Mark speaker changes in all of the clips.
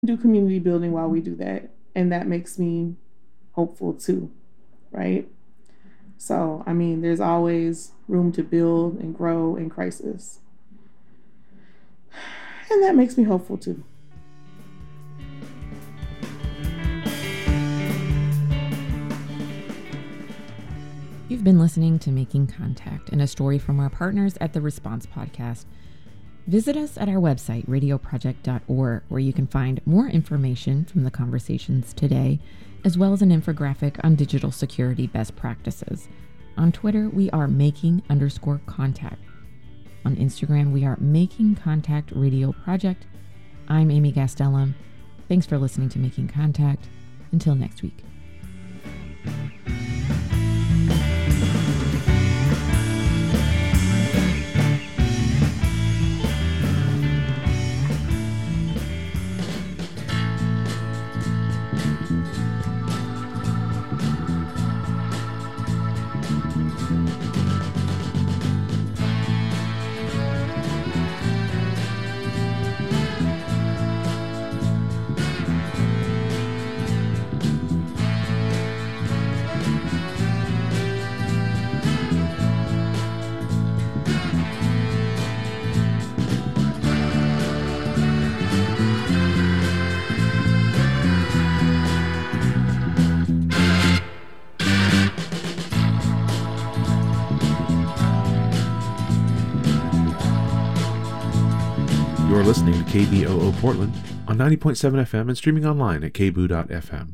Speaker 1: do community building while we do that. And that makes me hopeful too, right? So, I mean, there's always room to build and grow in crisis. And that makes me hopeful too.
Speaker 2: You've been listening to Making Contact and a story from our partners at the Response Podcast. Visit us at our website, radioproject.org, where you can find more information from the conversations today, as well as an infographic on digital security best practices. On Twitter, we are making_contact. On Instagram, we are Making Contact Radio Project. I'm Amy Gastelum. Thanks for listening to Making Contact. Until next week.
Speaker 3: You're listening to KBOO Portland on 90.7 FM and streaming online at kboo.fm.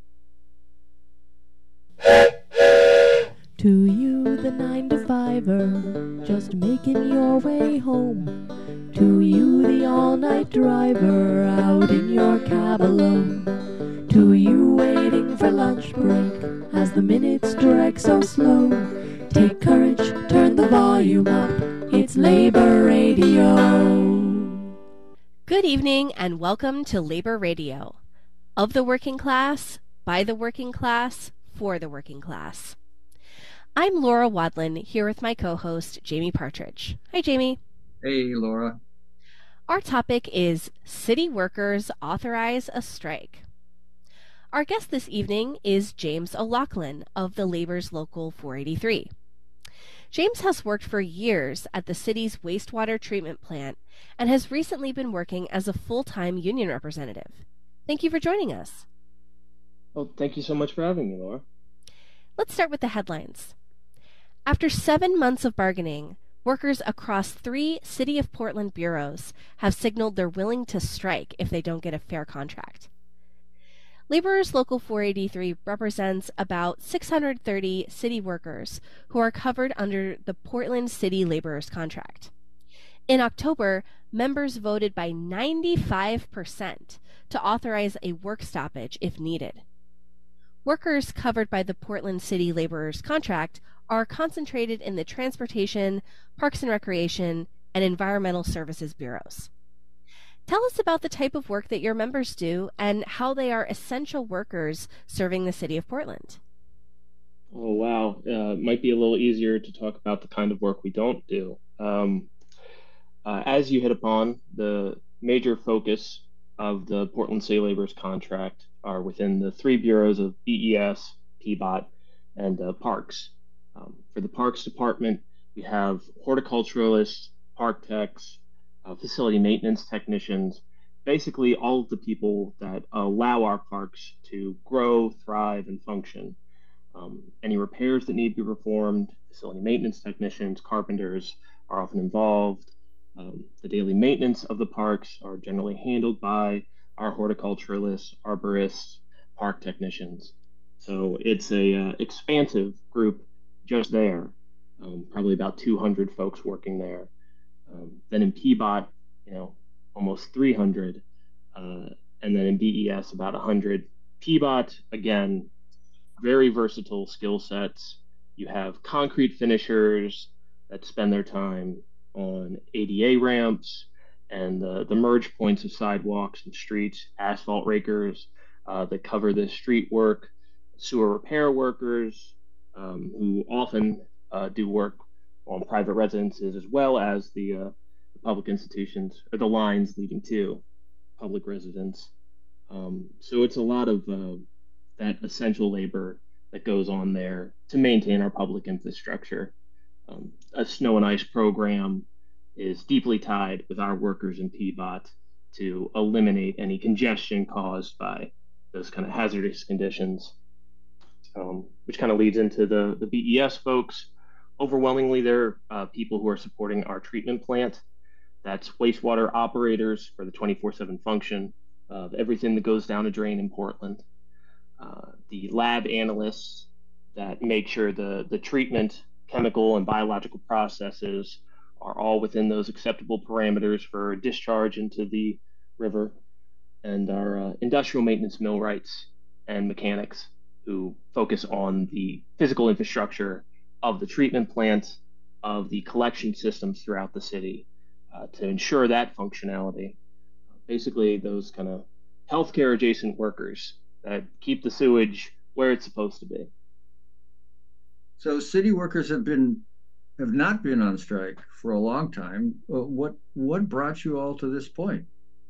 Speaker 4: To you, the 9-to-5er, just making your way home. To you, the all-night driver, out in your cab alone. To you, waiting for lunch break, as the minutes drag so slow. Take courage, turn the volume up, it's Labor Radio.
Speaker 5: Good evening and welcome to Labor Radio. Of the working class, by the working class, for the working class. I'm Laura Wadlin, here with my co-host, Jamie Partridge. Hi, Jamie.
Speaker 6: Hey, Laura.
Speaker 5: Our topic is City Workers Authorize a Strike. Our guest this evening is James O'Loughlin of the Labor's Local 483. James has worked for years at the city's wastewater treatment plant and has recently been working as a full-time union representative. Thank you for joining us.
Speaker 6: Well, thank you so much for having me, Laura.
Speaker 5: Let's start with the headlines. After 7 months of bargaining, workers across 3 City of Portland bureaus have signaled they're willing to strike if they don't get a fair contract. Laborers Local 483 represents about 630 city workers who are covered under the Portland City Laborers Contract. In October, members voted by 95% to authorize a work stoppage if needed. Workers covered by the Portland City Laborers Contract are concentrated in the Transportation, Parks and Recreation, and Environmental Services bureaus. Tell us about the type of work that your members do and how they are essential workers serving the city of Portland.
Speaker 6: Oh, wow. Might be a little easier to talk about the kind of work we don't do. As you hit upon, the major focus of the Portland City Laborers Contract are within the 3 bureaus of BES, PBOT, and Parks. For the Parks Department, we have horticulturalists, park techs, facility maintenance technicians, basically all of the people that allow our parks to grow, thrive, and function. Any repairs that need to be performed, facility maintenance technicians, carpenters are often involved. The daily maintenance of the parks are generally handled by our horticulturalists, arborists, park technicians. So it's a expansive group just there, probably about 200 folks working there. Then in PBOT, almost 300, and then in BES, about 100. PBOT, again, very versatile skill sets. You have concrete finishers that spend their time on ADA ramps and the merge points of sidewalks and streets, asphalt rakers that cover the street work, sewer repair workers who often do work on private residences as well as the public institutions or the lines leading to public residence. So it's a lot of that essential labor that goes on there to maintain our public infrastructure. A snow and ice program is deeply tied with our workers in PBOT to eliminate any congestion caused by those kind of hazardous conditions, which kind of leads into the BES folks. Overwhelmingly, they're people who are supporting our treatment plant. That's wastewater operators for the 24/7 function of everything that goes down a drain in Portland. The lab analysts that make sure the treatment, chemical, and biological processes are all within those acceptable parameters for discharge into the river, and our industrial maintenance millwrights and mechanics who focus on the physical infrastructure of the treatment plant, of the collection systems throughout the city to ensure that functionality. Basically, those kind of healthcare adjacent workers that keep the sewage where it's supposed to be.
Speaker 7: So city workers have not been on strike for a long time. What brought you all to this point?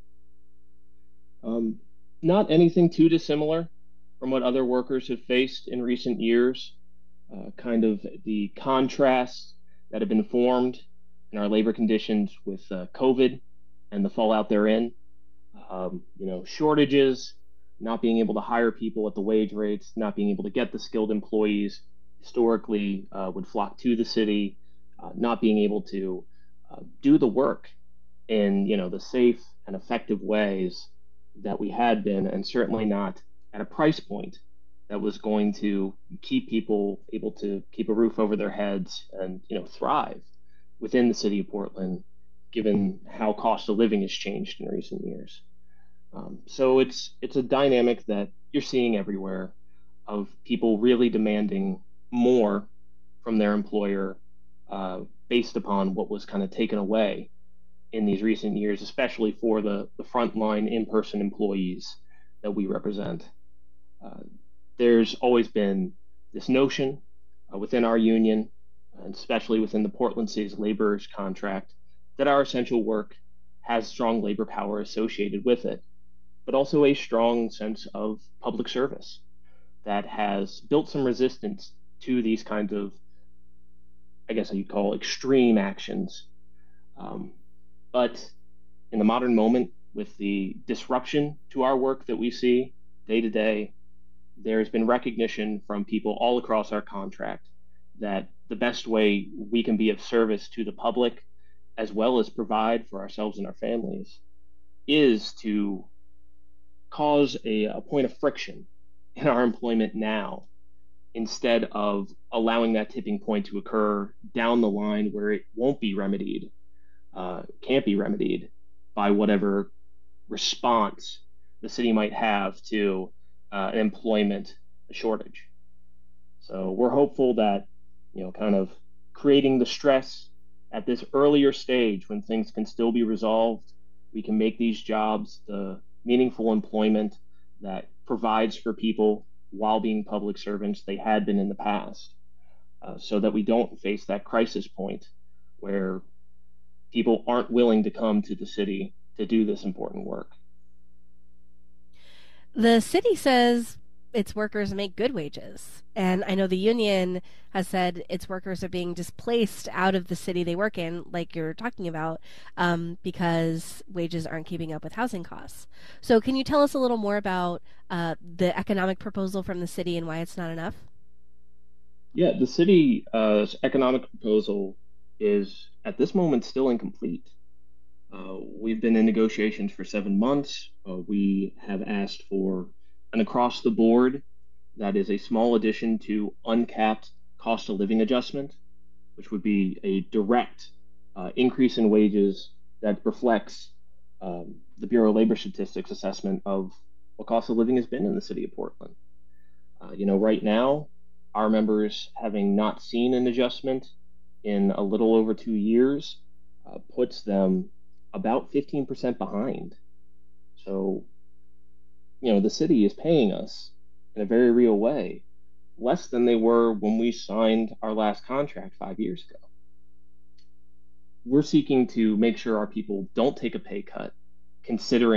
Speaker 6: Not anything too dissimilar from what other workers have faced in recent years. Kind of the contrasts that have been formed in our labor conditions with COVID and the fallout therein. Shortages, not being able to hire people at the wage rates, not being able to get the skilled employees historically would flock to the city, not being able to do the work in the safe and effective ways that we had been, and certainly not at a price point that was going to keep people able to keep a roof over their heads and thrive within the city of Portland, given how cost of living has changed in recent years. So it's a dynamic that you're seeing everywhere of people really demanding more from their employer based upon what was kind of taken away in these recent years, especially for the frontline in-person employees that we represent. There's always been this notion within our union, and especially within the Portland City's laborers contract, that our essential work has strong labor power associated with it, but also a strong sense of public service that has built some resistance to these kinds of, I guess you'd call extreme actions. But in the modern moment, with the disruption to our work that we see day to day, there's been recognition from people all across our contract that the best way we can be of service to the public, as well as provide for ourselves and our families, is to cause a point of friction in our employment now, instead of allowing that tipping point to occur down the line where it won't be remedied, can't be remedied by whatever response the city might have to an employment shortage. So we're hopeful that, kind of creating the stress at this earlier stage when things can still be resolved, we can make these jobs the meaningful employment that provides for people while being public servants they had been in the past, so that we don't face that crisis point where people aren't willing to come to the city to do this important work.
Speaker 5: The city says its workers make good wages. And I know the union has said its workers are being displaced out of the city they work in, like you're talking about, because wages aren't keeping up with housing costs. So can you tell us a little more about the economic proposal from the city and why it's not enough?
Speaker 6: Yeah, the city's economic proposal is at this moment still incomplete. We've been in negotiations for 7 months. We have asked for an across the board, that is a small addition to uncapped cost of living adjustment, which would be a direct increase in wages that reflects the Bureau of Labor Statistics assessment of what cost of living has been in the city of Portland. Right now, our members, having not seen an adjustment in a little over 2 years, puts them about 15% behind. So, the city is paying us in a very real way less than they were when we signed our last contract 5 years ago. We're seeking to make sure our people don't take a pay cut, considering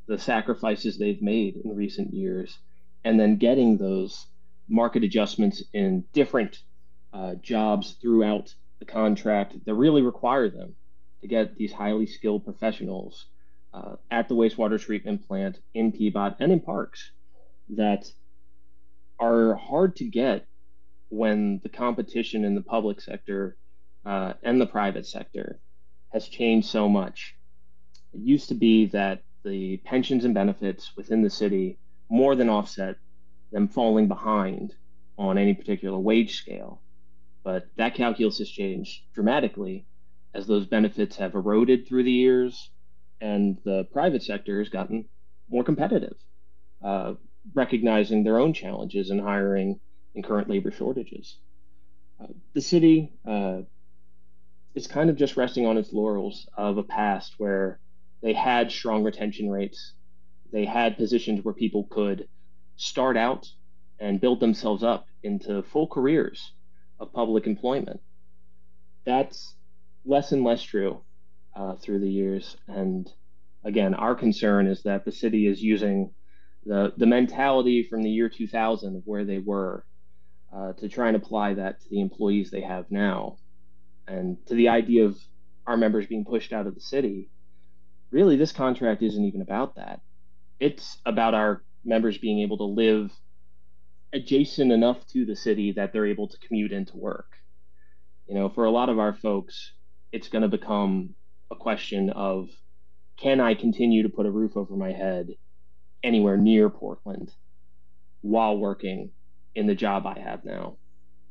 Speaker 6: the sacrifices they've made in recent years, and then getting those market adjustments in different jobs throughout the contract that really require them to get these highly skilled professionals at the wastewater treatment plant, in PBOT, and in parks that are hard to get when the competition in the public sector and the private sector has changed so much. It used to be that the pensions and benefits within the city more than offset them falling behind on any particular wage scale. But that calculus has changed dramatically as those benefits have eroded through the years and the private sector has gotten more competitive, recognizing their own challenges in hiring and current labor shortages. The city is kind of just resting on its laurels of a past where they had strong retention rates. They had positions where people could start out and build themselves up into full careers of public employment. That's less and less true through the years. And again, our concern is that the city is using the mentality from the year 2000 of where they were to try and apply that to the employees they have now. And to the idea of our members being pushed out of the city, really this contract isn't even about that. It's about our members being able to live adjacent enough to the city that they're able to commute into work. You know, for a lot of our folks, it's going to become a question of, can I continue to put a roof over my head anywhere near Portland while working in the job I have now?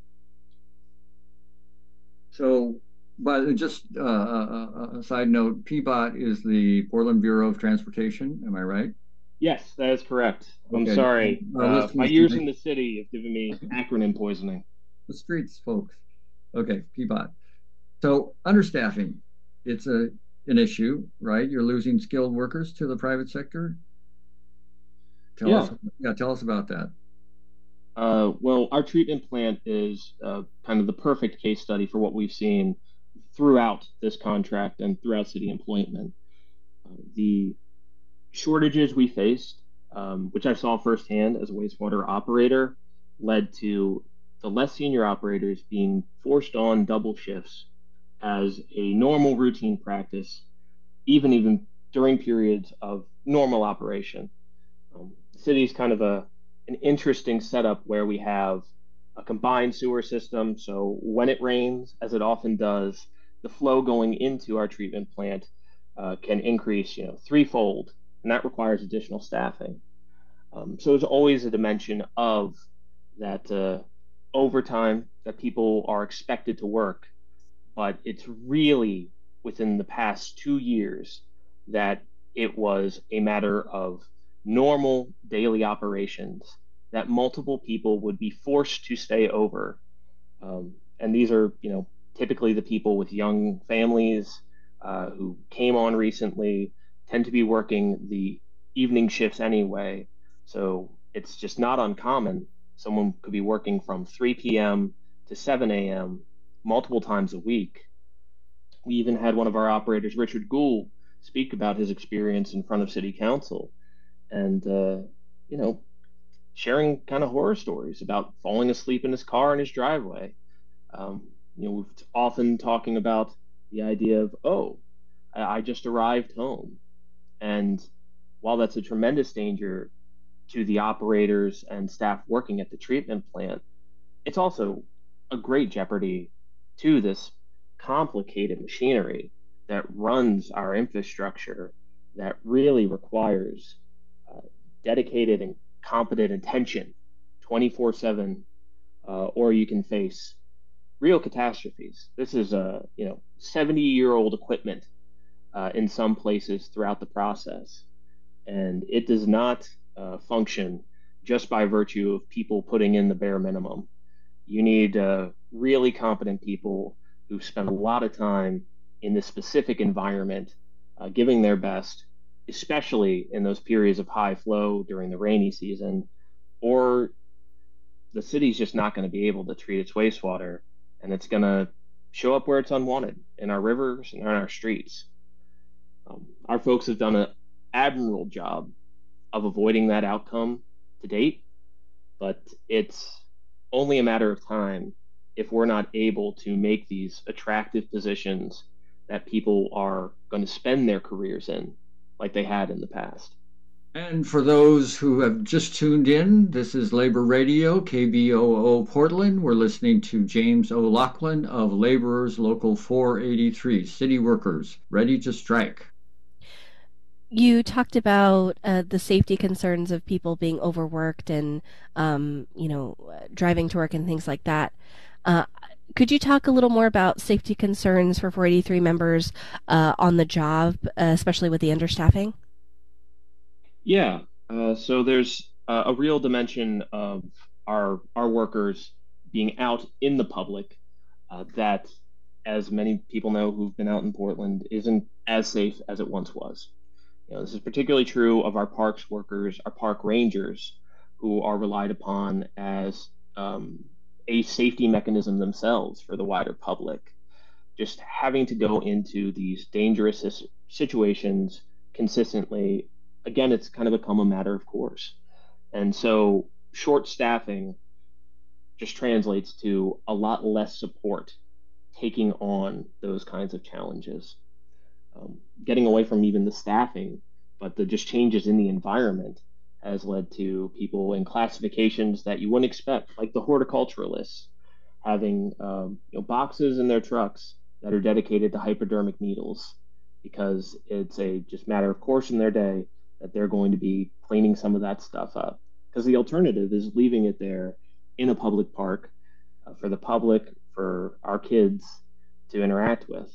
Speaker 7: So, but just a side note, PBOT is the Portland Bureau of Transportation. Am I right?
Speaker 6: Yes, that is correct.
Speaker 7: Okay.
Speaker 6: I'm sorry. My years in the city have given me acronym poisoning.
Speaker 7: The streets, folks. Okay, PBOT. So understaffing, it's an issue, right? You're losing skilled workers to the private sector. Tell us about that.
Speaker 6: Well, our treatment plant is kind of the perfect case study for what we've seen throughout this contract and throughout city employment. The shortages we faced, which I saw firsthand as a wastewater operator, led to the less senior operators being forced on double shifts as a normal routine practice, even during periods of normal operation. The city's kind of an interesting setup where we have a combined sewer system. So when it rains, as it often does, the flow going into our treatment plant can increase, threefold, and that requires additional staffing. So there's always a dimension of that overtime that people are expected to work, but it's really within the past 2 years that it was a matter of normal daily operations that multiple people would be forced to stay over. And these are, typically the people with young families who came on recently, tend to be working the evening shifts anyway. So it's just not uncommon. Someone could be working from 3 p.m. to 7 a.m. multiple times a week. We even had one of our operators, Richard Gould, speak about his experience in front of city council and, sharing kind of horror stories about falling asleep in his car in his driveway. We've often talking about the idea of, I just arrived home. And while that's a tremendous danger to the operators and staff working at the treatment plant, it's also a great jeopardy to this complicated machinery that runs our infrastructure that really requires dedicated and competent attention 24/7, or you can face real catastrophes. This is 70-year-old equipment in some places throughout the process, and it does not function just by virtue of people putting in the bare minimum. You need really competent people who spend a lot of time in this specific environment, giving their best, especially in those periods of high flow during the rainy season, or the city's just not going to be able to treat its wastewater, and it's going to show up where it's unwanted, in our rivers and in our streets. Our folks have done admirable job of avoiding that outcome to date, but it's only a matter of time if we're not able to make these attractive positions that people are going to spend their careers in like they had in the past.
Speaker 7: And for those who have just tuned in, this is Labor Radio, KBOO Portland. We're listening to James O'Loughlin of Laborers Local 483, City Workers Ready to Strike.
Speaker 5: You talked about the safety concerns of people being overworked and, driving to work and things like that. Could you talk a little more about safety concerns for 483 members on the job, especially with the understaffing?
Speaker 6: Yeah, so there's a real dimension of our workers being out in the public that, as many people know who've been out in Portland, isn't as safe as it once was. This is particularly true of our parks workers, our park rangers, who are relied upon as a safety mechanism themselves for the wider public. Just having to go into these dangerous situations consistently, again, it's kind of become a matter of course. And so short staffing just translates to a lot less support taking on those kinds of challenges. Getting away from even the staffing, but the just changes in the environment has led to people in classifications that you wouldn't expect, like the horticulturalists having boxes in their trucks that are dedicated to hypodermic needles, because it's a just matter of course in their day that they're going to be cleaning some of that stuff up. Because the alternative is leaving it there in a public park for the public, for our kids to interact with.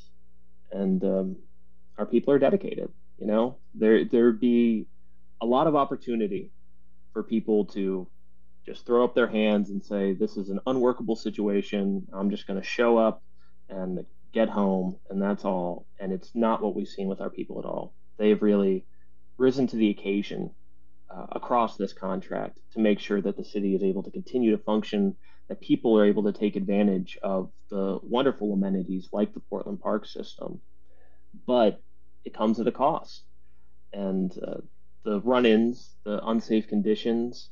Speaker 6: And our people are dedicated. There'd be a lot of opportunity for people to just throw up their hands and say, this is an unworkable situation. I'm just going to show up and get home, and that's all. And it's not what we've seen with our people at all. They've really risen to the occasion across this contract to make sure that the city is able to continue to function, that people are able to take advantage of the wonderful amenities like the Portland Park system. But it comes at a cost. And the run-ins, the unsafe conditions,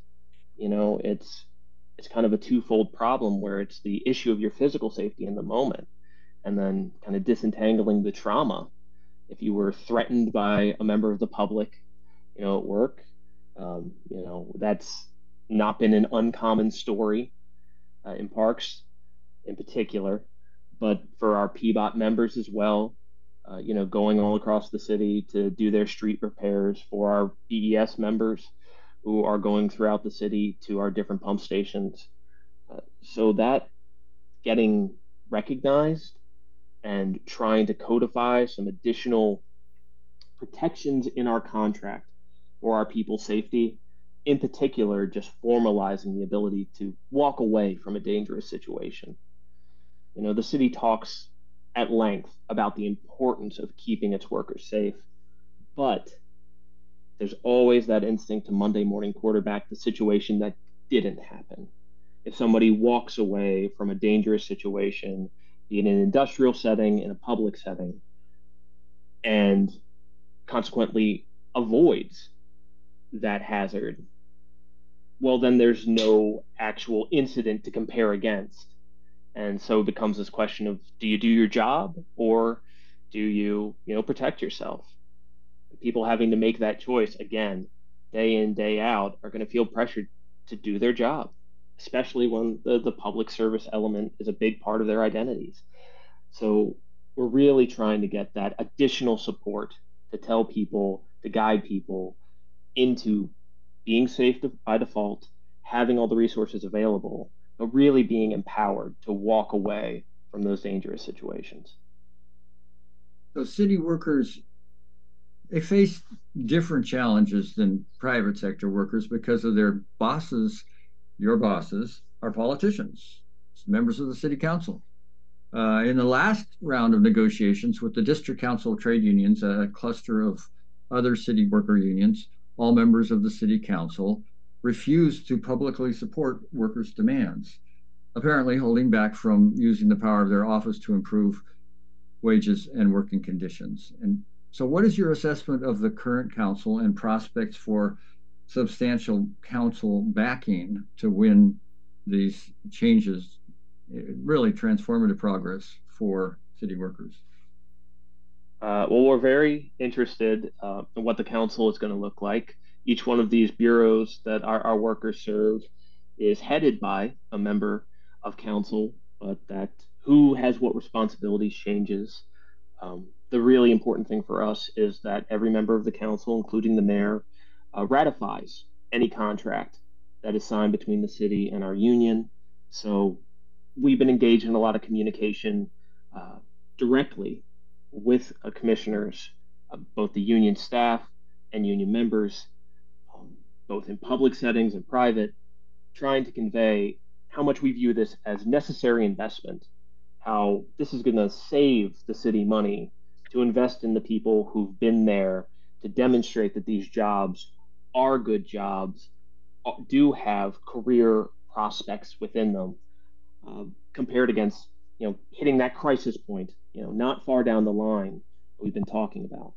Speaker 6: it's kind of a twofold problem, where it's the issue of your physical safety in the moment, and then kind of disentangling the trauma. If you were threatened by a member of the public, at work, that's not been an uncommon story in parks in particular, but for our PBOT members as well, going all across the city to do their street repairs, for our BES members who are going throughout the city to our different pump stations. So that getting recognized and trying to codify some additional protections in our contract for our people's safety, in particular, just formalizing the ability to walk away from a dangerous situation. The city talks at length about the importance of keeping its workers safe, but there's always that instinct to Monday morning quarterback the situation that didn't happen. If somebody walks away from a dangerous situation, be it in an industrial setting, in a public setting, and consequently avoids that hazard, well, then there's no actual incident to compare against. And so it becomes this question of, do you do your job, or do you, protect yourself? People having to make that choice again, day in, day out, are going to feel pressured to do their job, especially when the public service element is a big part of their identities. So we're really trying to get that additional support to tell people, to guide people into being safe by default, having all the resources available, but really being empowered to walk away from those dangerous situations.
Speaker 7: So city workers, they face different challenges than private sector workers because of their bosses. Your bosses are politicians, members of the city council. In the last round of negotiations with the district council trade unions, a cluster of other city worker unions, all members of the city council refused to publicly support workers' demands, apparently holding back from using the power of their office to improve wages and working conditions. And So what is your assessment of the current council and prospects for substantial council backing to win these changes, really transformative progress for city workers?
Speaker 6: Well, we're very interested in what the council is going to look like. Each one of these bureaus that our workers serve is headed by a member of council, but that who has what responsibilities changes. The really important thing for us is that every member of the council, including the mayor, ratifies any contract that is signed between the city and our union. So we've been engaged in a lot of communication directly with commissioners, both the union staff and union members, both in public settings and private, trying to convey how much we view this as necessary investment, how this is going to save the city money to invest in the people who've been there, to demonstrate that these jobs are good jobs, do have career prospects within them, compared against, hitting that crisis point, not far down the line that we've been talking about.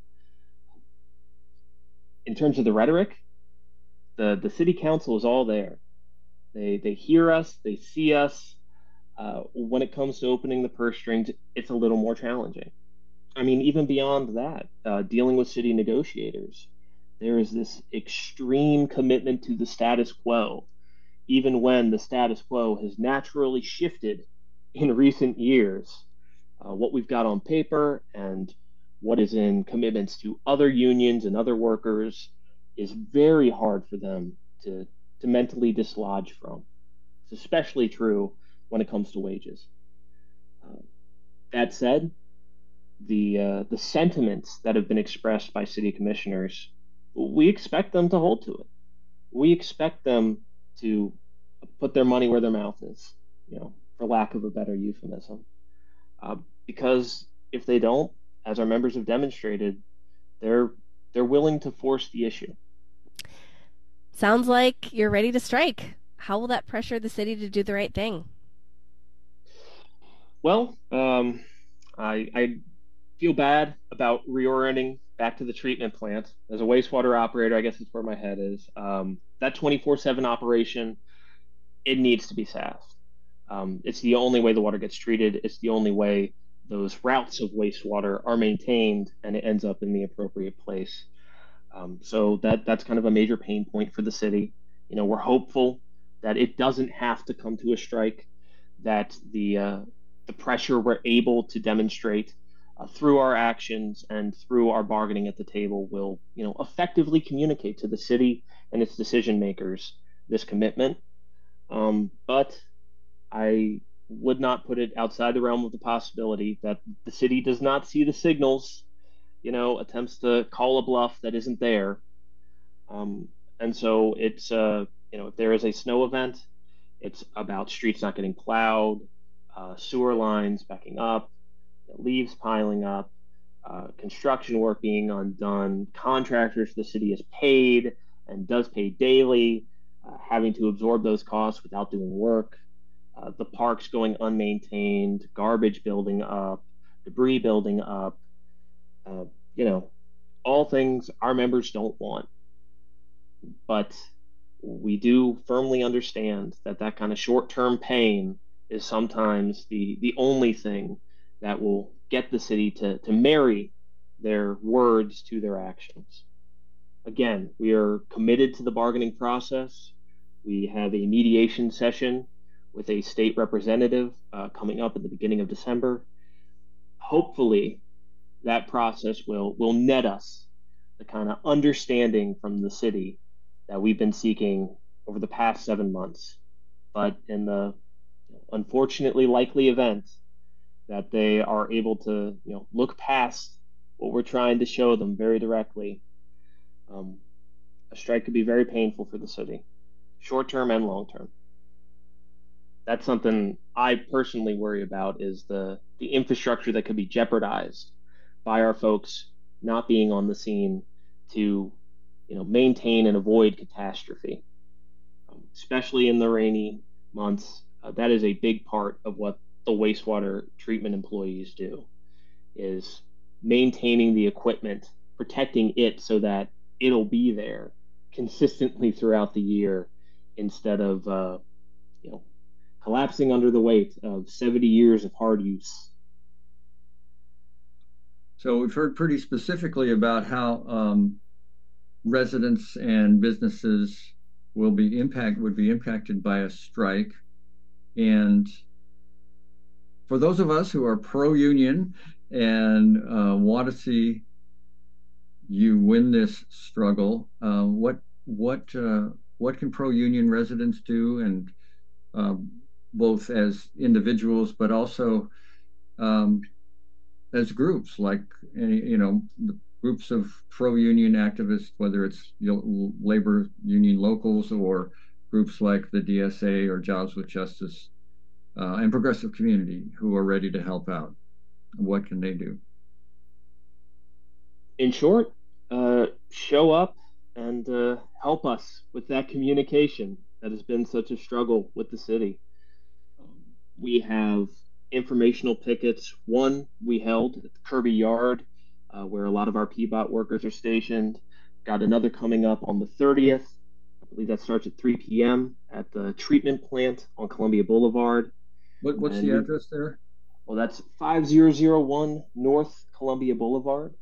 Speaker 6: In terms of the rhetoric, the city council is all there. They hear us, they see us. When it comes to opening the purse strings, it's a little more challenging. I mean, even beyond that, dealing with city negotiators, there is this extreme commitment to the status quo, even when the status quo has naturally shifted in recent years. What we've got on paper and what is in commitments to other unions and other workers is very hard for them to mentally dislodge from. It's especially true when it comes to wages. That said, the sentiments that have been expressed by city commissioners, we expect them to hold to it. We expect them to put their money where their mouth is, for lack of a better euphemism. Because if they don't, as our members have demonstrated, they're willing to force the issue.
Speaker 5: Sounds like you're ready to strike. How will that pressure the city to do the right thing?
Speaker 6: Well, I feel bad about reorienting back to the treatment plant. As a wastewater operator, I guess that's where my head is. That 24/7 operation, it needs to be staffed. It's the only way the water gets treated. It's the only way those routes of wastewater are maintained and it ends up in the appropriate place. So that's kind of a major pain point for the city. We're hopeful that it doesn't have to come to a strike, that the pressure we're able to demonstrate through our actions and through our bargaining at the table will, effectively communicate to the city and its decision makers this commitment. But I would not put it outside the realm of the possibility that the city does not see the signals, attempts to call a bluff that isn't there. And so it's, if there is a snow event, it's about streets not getting plowed, sewer lines backing up, leaves piling up, construction work being undone, contractors the city is paid and does pay daily, having to absorb those costs without doing work, the parks going unmaintained, garbage building up, debris building up, all things our members don't want. But we do firmly understand that kind of short-term pain is sometimes the only thing that will get the city to marry their words to their actions. Again, we are committed to the bargaining process. We have a mediation session with a state representative coming up at the beginning of December. Hopefully, that process will net us the kind of understanding from the city that we've been seeking over the past 7 months. But in the unfortunately likely event that they are able to look past what we're trying to show them very directly, a strike could be very painful for the city, short-term and long-term. That's something I personally worry about, is the infrastructure that could be jeopardized by our folks not being on the scene to maintain and avoid catastrophe, especially in the rainy months. That is a big part of what the wastewater treatment employees do, is maintaining the equipment, protecting it so that it'll be there consistently throughout the year instead of collapsing under the weight of 70 years of hard use.
Speaker 7: So we've heard pretty specifically about how residents and businesses would be impacted by a strike. And for those of us who are pro-union and want to see you win this struggle, what can pro-union residents do, and both as individuals, but also as groups, like the groups of pro-union activists, whether it's labor union locals or groups like the DSA or Jobs with Justice and Progressive Community, who are ready to help out? What can they do?
Speaker 6: In short, show up and help us with that communication that has been such a struggle with the city. We have informational pickets. One we held at the Kirby Yard, where a lot of our PBOT workers are stationed. Got another coming up on the 30th. I believe that starts at 3 p.m. at the treatment plant on Columbia Boulevard.
Speaker 7: What's the address there?
Speaker 6: Well, that's 5001 North Columbia Boulevard.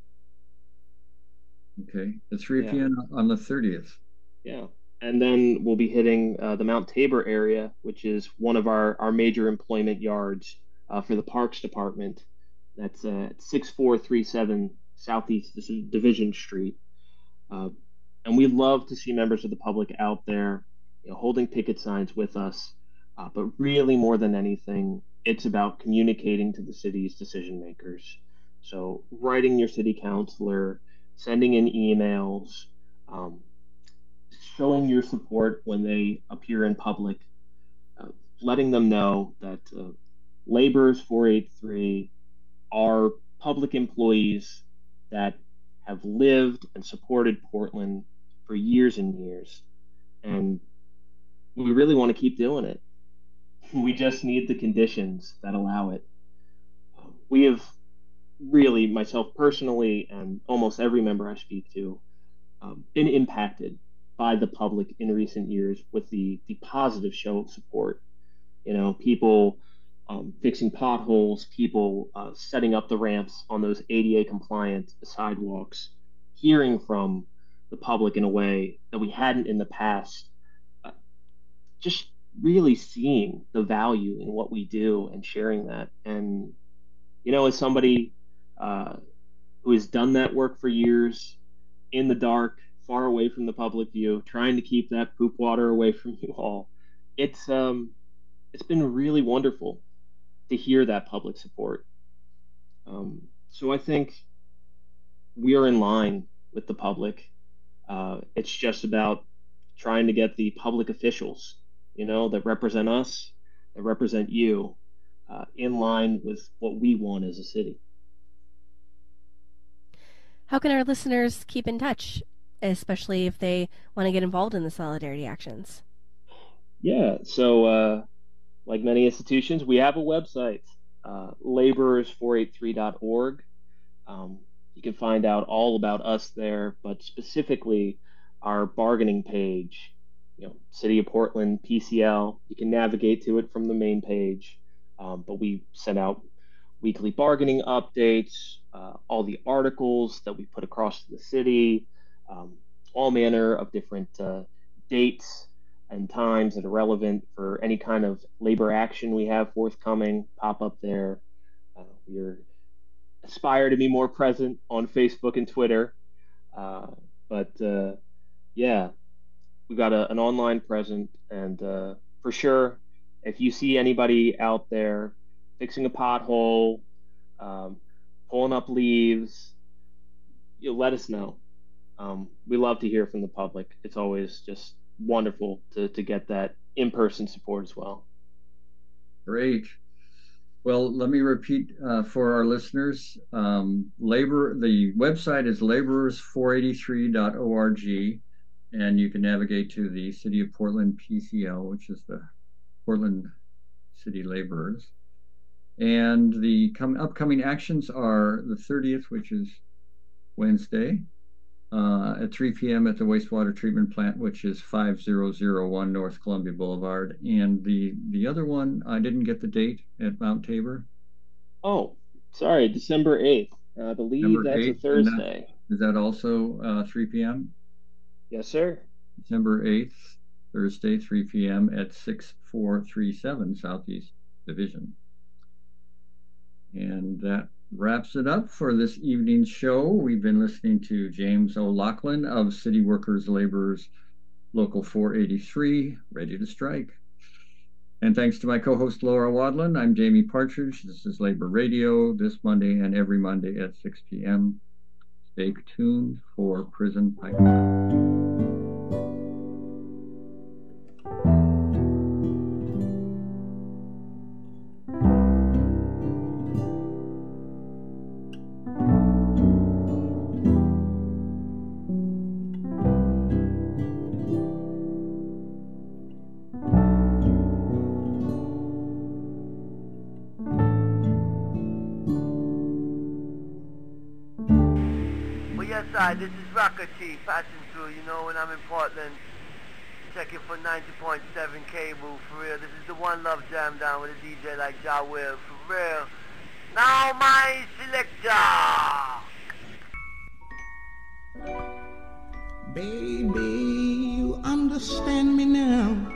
Speaker 7: Okay, at 3 p.m. on the 30th.
Speaker 6: Yeah. And then we'll be hitting the Mount Tabor area, which is one of our major employment yards for the Parks Department. That's at 6437 Southeast Division Street. And we'd love to see members of the public out there, holding picket signs with us. But really, more than anything, it's about communicating to the city's decision makers. So writing your city councilor, sending in emails, showing your support when they appear in public, letting them know that Laborers 483 are public employees that have lived and supported Portland for years and years. And we really want to keep doing it. We just need the conditions that allow it. We have really, myself personally, and almost every member I speak to, been impacted by the public in recent years with the positive show of support. People fixing potholes, people setting up the ramps on those ADA compliant sidewalks, hearing from the public in a way that we hadn't in the past, just really seeing the value in what we do and sharing that. And, as somebody who has done that work for years in the dark, far away from the public view, trying to keep that poop water away from you all, it's been really wonderful to hear that public support. So I think we are in line with the public. It's just about trying to get the public officials, that represent us, that represent you, in line with what we want as a city.
Speaker 5: How can our listeners keep in touch, especially if they want to get involved in the solidarity actions?
Speaker 6: Yeah, so like many institutions, we have a website, laborers483.org. You can find out all about us there, but specifically our bargaining page, City of Portland, PCL. You can navigate to it from the main page, but we send out weekly bargaining updates, all the articles that we put across the city, all manner of different dates and times that are relevant for any kind of labor action we have forthcoming pop up there. We aspire to be more present on Facebook and Twitter, but we've got an online presence, and for sure, if you see anybody out there fixing a pothole, pulling up leaves, you'll let us know. We love to hear from the public. It's always just wonderful to get that in-person support as well.
Speaker 7: Great. Well, let me repeat for our listeners. The website is laborers483.org, and you can navigate to the City of Portland PCL, which is the Portland City Laborers. And the upcoming actions are the 30th, which is Wednesday, at 3 p.m. at the wastewater treatment plant, which is 5001 North Columbia Boulevard. And the other one, I didn't get the date at Mount Tabor.
Speaker 6: Oh, sorry, December 8th. I believe that's a Thursday.
Speaker 7: Is that also 3 p.m.?
Speaker 6: Yes, sir.
Speaker 7: December 8th, Thursday, 3 p.m. at 6437 Southeast Division. And that wraps it up for this evening's show. We've been listening to James O'Loughlin of City Workers Laborers Local 483, Ready to Strike. And thanks to my co-host Laura Wadlin, I'm Jamie Partridge. This is Labor Radio this Monday and every Monday at 6 p.m. Stay tuned for Prison Pipeline.
Speaker 8: This is Rocker Chief passing through, when I'm in Portland, checking for 90.7 cable, for real. This is the One Love Jam down with a DJ like Ja Will, for real. Now my selector!
Speaker 9: Baby, you understand me now.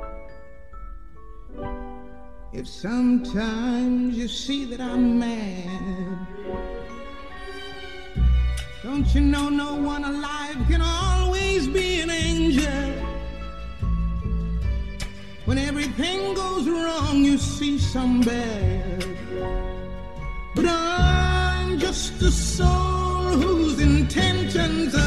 Speaker 9: If sometimes you see that I'm mad, don't you know no one alive can always be an angel? When everything goes wrong, you see some bad. But I'm just a soul whose intentions